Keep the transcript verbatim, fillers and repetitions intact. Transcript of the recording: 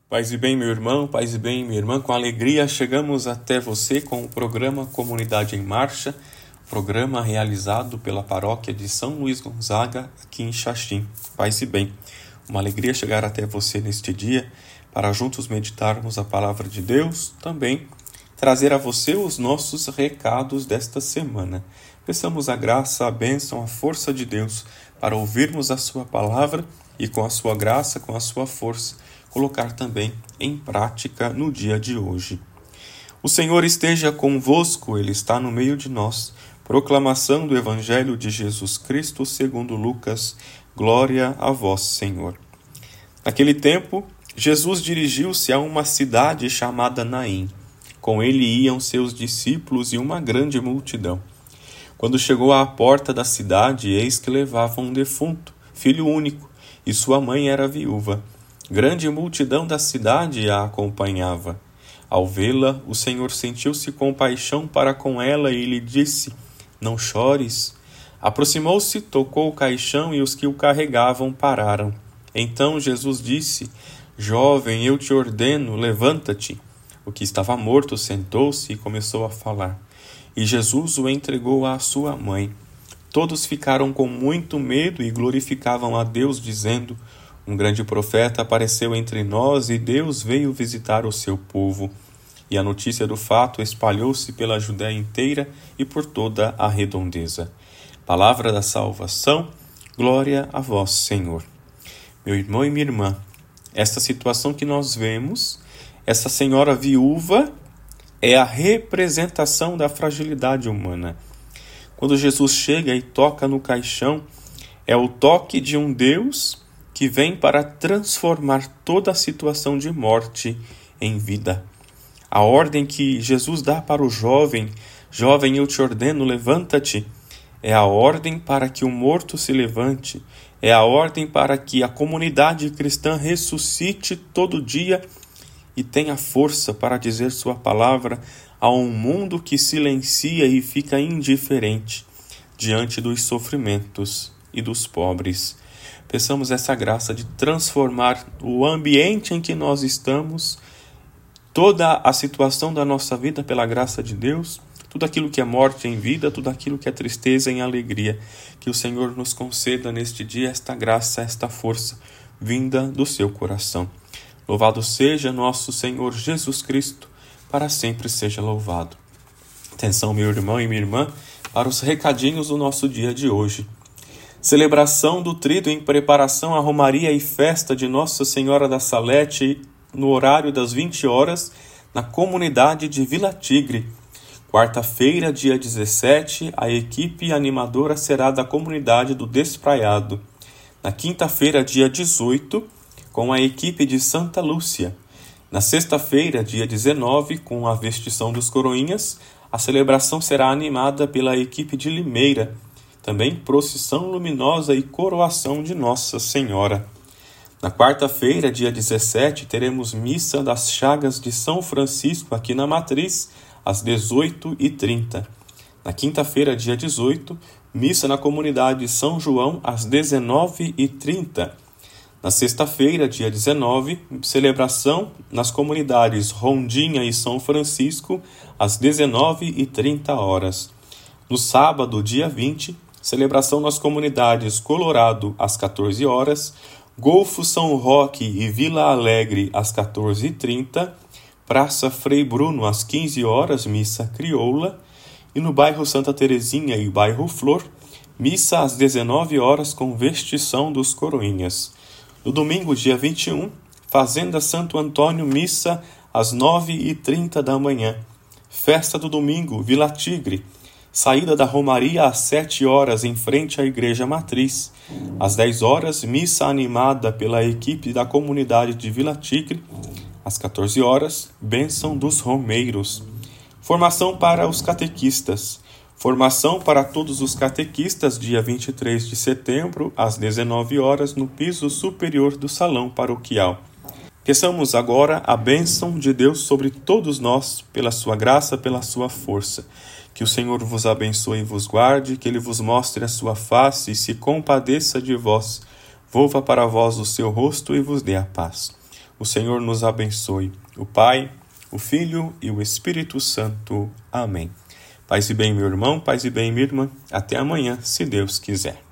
Paz e bem, meu irmão, paz e bem, minha irmã, com alegria chegamos até você com o programa Comunidade em Marcha, programa realizado pela paróquia de São Luís Gonzaga, aqui em Xaxim. Paz e bem, uma alegria chegar até você neste dia para juntos meditarmos a palavra de Deus, também trazer a você os nossos recados desta semana. Peçamos a graça, a bênção, a força de Deus para ouvirmos a sua palavra e com a sua graça, com a sua força, colocar também em prática no dia de hoje. O Senhor esteja convosco, Ele está no meio de nós. Proclamação do Evangelho de Jesus Cristo segundo Lucas. Glória a vós, Senhor. Naquele tempo, Jesus dirigiu-se a uma cidade chamada Naim. Com ele iam seus discípulos e uma grande multidão. Quando chegou à porta da cidade, eis que levavam um defunto, filho único, e sua mãe era viúva. Grande multidão da cidade a acompanhava. Ao vê-la, o Senhor sentiu-se compaixão para com ela e lhe disse: Não chores. Aproximou-se, tocou o caixão e os que o carregavam pararam. Então Jesus disse: Jovem, eu te ordeno, levanta-te. O que estava morto sentou-se e começou a falar. E Jesus o entregou à sua mãe. Todos ficaram com muito medo e glorificavam a Deus, dizendo: Um grande profeta apareceu entre nós e Deus veio visitar o seu povo. E a notícia do fato espalhou-se pela Judéia inteira e por toda a redondeza. Palavra da salvação, glória a vós, Senhor. Meu irmão e minha irmã, esta situação que nós vemos, essa senhora viúva, é a representação da fragilidade humana. Quando Jesus chega e toca no caixão, é o toque de um Deus que vem para transformar toda a situação de morte em vida. A ordem que Jesus dá para o jovem, jovem, eu te ordeno, levanta-te, é a ordem para que o morto se levante, é a ordem para que a comunidade cristã ressuscite todo dia e tenha força para dizer sua palavra a um mundo que silencia e fica indiferente diante dos sofrimentos e dos pobres. Peçamos essa graça de transformar o ambiente em que nós estamos, toda a situação da nossa vida pela graça de Deus, tudo aquilo que é morte em vida, tudo aquilo que é tristeza em alegria. Que o Senhor nos conceda neste dia esta graça, esta força, vinda do seu coração. Louvado seja nosso Senhor Jesus Cristo, para sempre seja louvado. Atenção, meu irmão e minha irmã, para os recadinhos do nosso dia de hoje. Celebração do Tríduo em preparação à Romaria e Festa de Nossa Senhora da Salete no horário das vinte horas na comunidade de Vila Tigre. Quarta-feira, dia dezessete, a equipe animadora será da comunidade do Despraiado. Na quinta-feira, dia dezoito, com a equipe de Santa Lúcia. Na sexta-feira, dia dezenove, com a vestição dos coroinhas, a celebração será animada pela equipe de Limeira. Também procissão luminosa e coroação de Nossa Senhora. Na quarta-feira, dia dezessete, teremos missa das Chagas de São Francisco aqui na Matriz, às dezoito e trinta. Na quinta-feira, dia dezoito, missa na comunidade São João, às dezenove e trinta. Na sexta-feira, dia dezenove, celebração nas comunidades Rondinha e São Francisco, às dezenove e trinta horas. No sábado, dia vinte, celebração nas comunidades Colorado, às quatorze horas, Golfo São Roque e Vila Alegre, às quatorze e trinta, Praça Frei Bruno, às quinze horas, missa crioula, e no bairro Santa Terezinha e bairro Flor, missa às dezenove horas com vestição dos coroinhas. No domingo, dia vinte e um, Fazenda Santo Antônio, missa às nove e trinta da manhã. Festa do domingo, Vila Tigre. Saída da Romaria às sete horas, em frente à Igreja Matriz. Às dez horas, missa animada pela equipe da comunidade de Vila Tigre. Às quatorze horas, bênção dos romeiros. Formação para os catequistas. Formação para todos os catequistas, dia vinte e três de setembro, às dezenove horas, no piso superior do salão paroquial. Peçamos agora a bênção de Deus sobre todos nós, pela sua graça, pela sua força. Que o Senhor vos abençoe e vos guarde, que Ele vos mostre a sua face e se compadeça de vós. Volva para vós o seu rosto e vos dê a paz. O Senhor nos abençoe. O Pai, o Filho e o Espírito Santo. Amém. Paz e bem, meu irmão, paz e bem, minha irmã. Até amanhã, se Deus quiser.